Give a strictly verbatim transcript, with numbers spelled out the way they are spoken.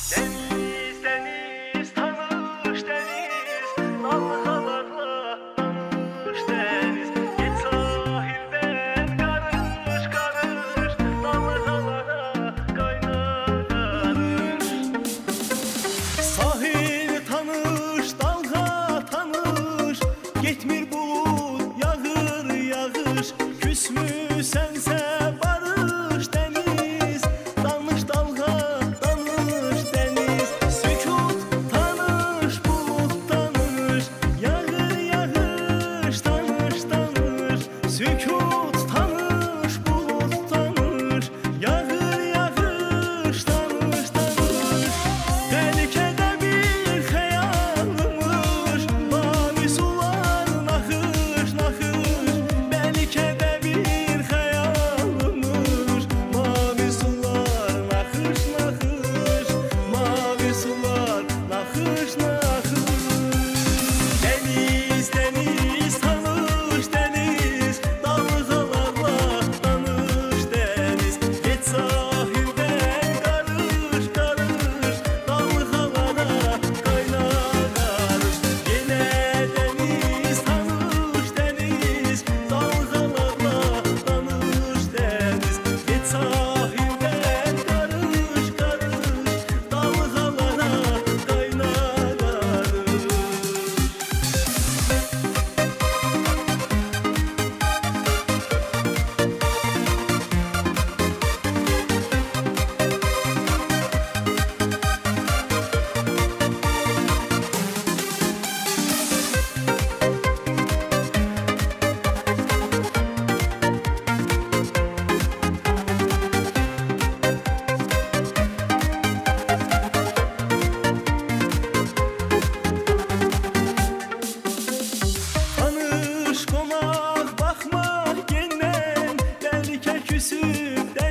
Deniz, deniz, tanış deniz, dalgalarla tanış deniz. Geç sahilden karış karış, dalgalara kaynar karış. Sahil tanış, dalga tanış, getmir bulut yağır yağış. Küsmü sense barış deniz, danış dalga danış deniz. Sükut tanış, bulut tanış, yağır yağış tanış tanış. Sükut tanış, bulut tanış, yağır yağış tanış tanış. Tehlikede bir xəyalmış, mavi sular naxış naxış. Belki de bir xəyalmış, mavi sular naxış naxış. Mavi sular naxış naxış. Deniz, deniz, tanış deniz, dalgalarla tanış deniz. Geç sahilden karış karış, dalgalara kaynar karış. Yine deniz, tanış deniz, dalgalarla tanış deniz. Geç sahilden karış karış, dalgalara kaynar karış. Tanış, qomaq, baxmaq gendən, bəlkə küsüb